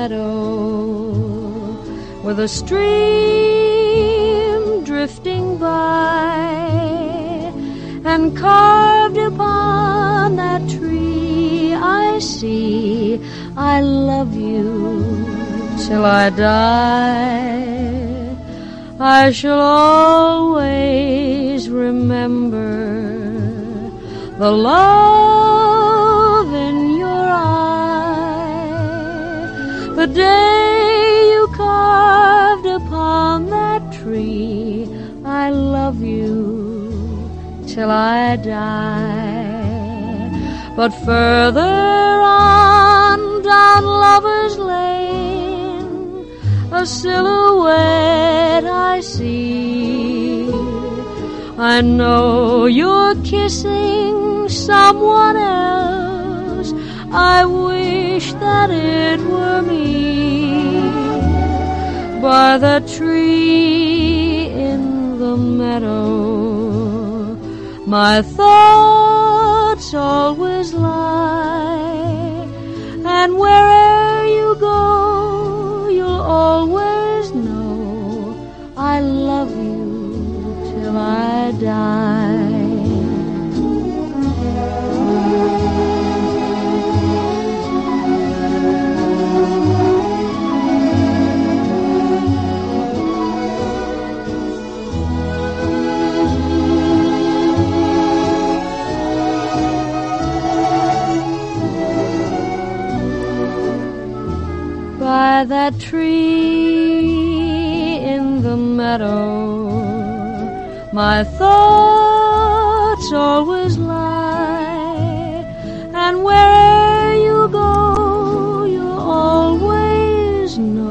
meadow, with a stream drifting by, and carved upon that tree I see, I love you till I die. I shall always remember the love in your eye, the day you carved upon that tree. I love you till I die. But further on down Lover's Lane, a silhouette I see. I know you're kissing someone else. I wish that it were me. By the tree in the meadow, my thoughts always lie. And wherever you go, you'll always know I love you till I die. By that tree in the meadow, my thoughts always lie. And wherever you go, you'll always know